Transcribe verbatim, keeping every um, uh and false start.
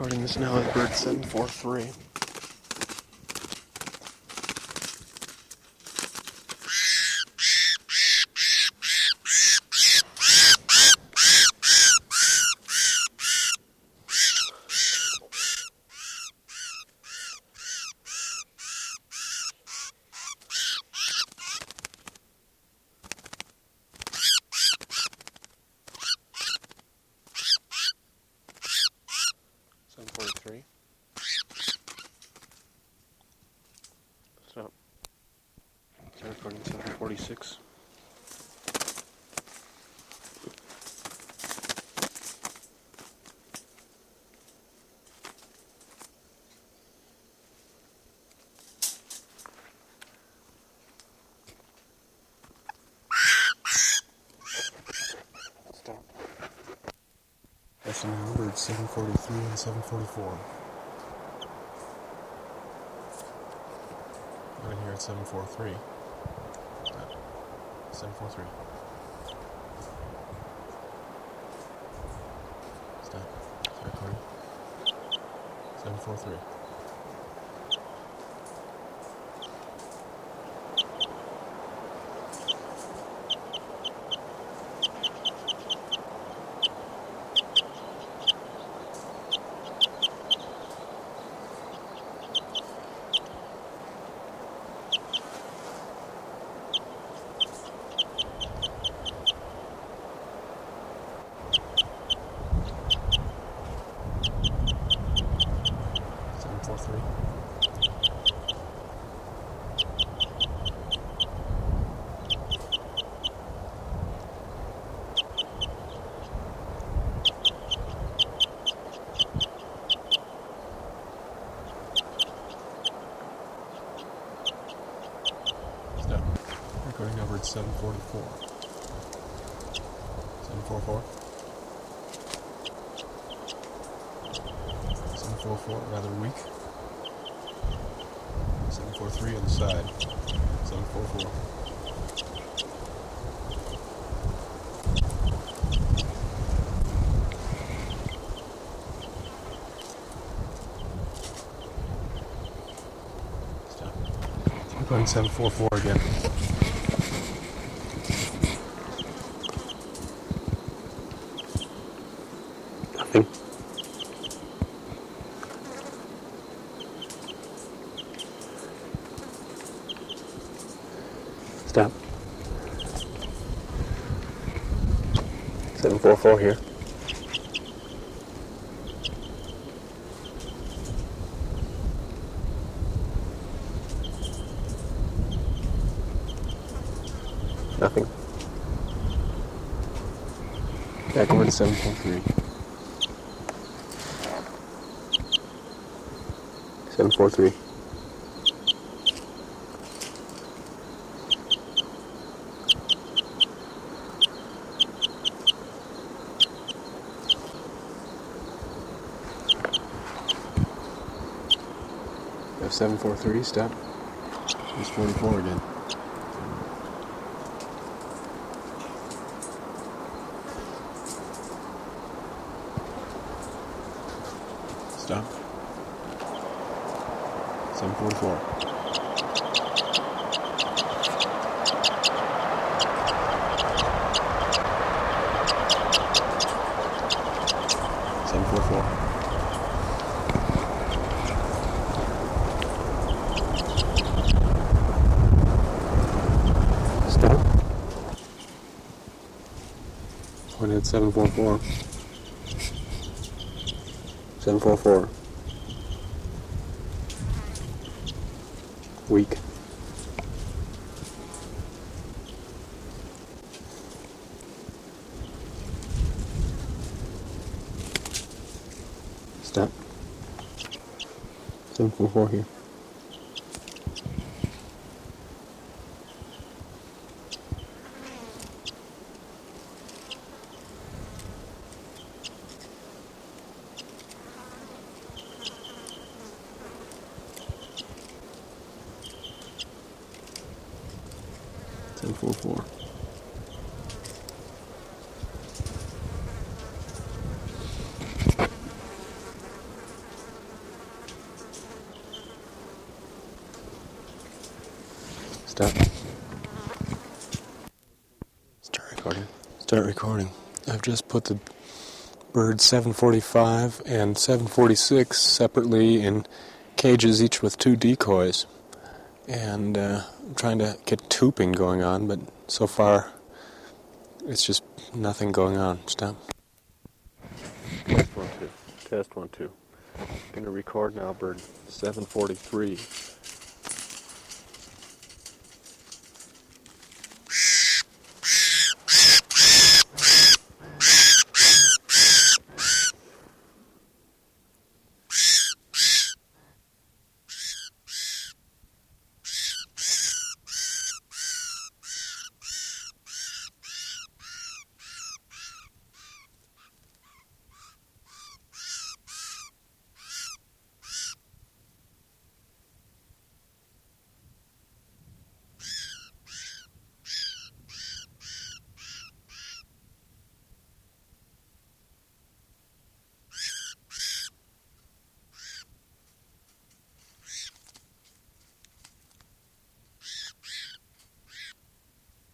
Recording this now at bird seven four three. seven forty-three. Stop. It's recording seven forty-six. Stop. That's now bird seven forty-three and seven forty-four. I'm in here at seven forty-three. seven forty-three. Stop. Start recording. seven forty-three. Four three. Stop. Recording number at seven forty-four. seven forty-four. seven forty-four, rather weak. seven forty-three on the side. seven forty-four. Stop. I'm going seven forty-four again. Nothing. Stop. seven forty-four here. Nothing. Back over to seven forty-three. seven forty-three. seven forty-three, stop. It's forty-four again. Stop. seven forty-four. seven forty-four. Point at seven forty-four. seven forty-four. Weak. Stop. seven forty-four here. seven forty-four. Stop. Start recording. Start recording. I've just put the bird seven forty-five and seven forty-six separately in cages, each with two decoys. And uh, I'm trying to get tubing going on, but so far it's just nothing going on. Stop. Test one, two. Test one, two. I'm going to record now, bird seven forty-three.